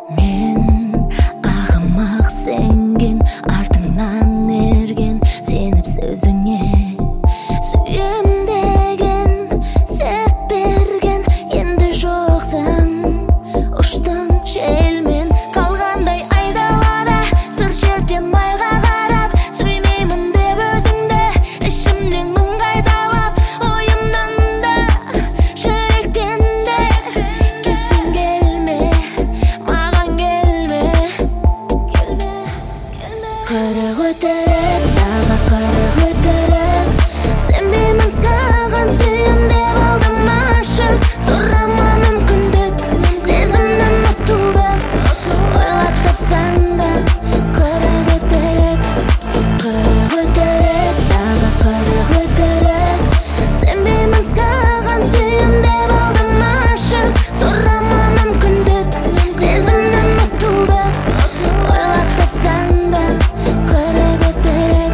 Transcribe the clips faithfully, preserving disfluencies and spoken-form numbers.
Мен ағымақ сенген, артыңнан ерген, сеніп сөзіңе. Сүйем деген, серт берген, енді жоқсың. Ұштың желмен, қалғандай айдалада, сыр шертем айға қарап. Сүймеймін деп өзіңді, ішімнен мың қайталап. Ойымнан да, жүректен де, кетсең келме, маған келме. Келме, келме. Қырық өтірік, тағы қырық өтірік. Сенбеймін саған, сүйем деп алдым ашық. Сұрама мүмкіндік, сезімнен ұтылдық. Ойлап тапсаң да, қырық өтірік. Қырық өтірік, тағы қырық өтірік. Сенбеймін саған, сүйем деп алдым ашық. Сұрама мүмкіндік, сезімнен ұтылдық. Ойлап тапсаң да, қырық өтірік.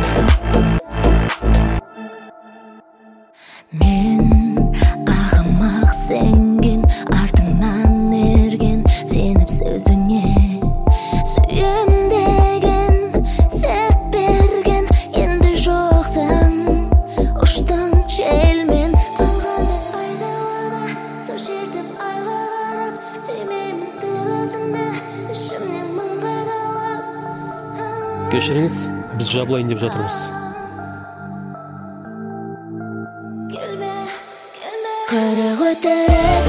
Мен ағымақ сенген, артыңнан ерген, сеніп сөзіңе. Сүйем деген, серт берген, енді жоқсың. Ұштың желмен, қалғандай айдалада, сыр шертіп айға қарап. Сүймеймін деп өзіңді, ішімнен мың қайталап. Кешіріңіз, біз жабылайын деп жатырмыз. Келме, келме. Қырық өтірік,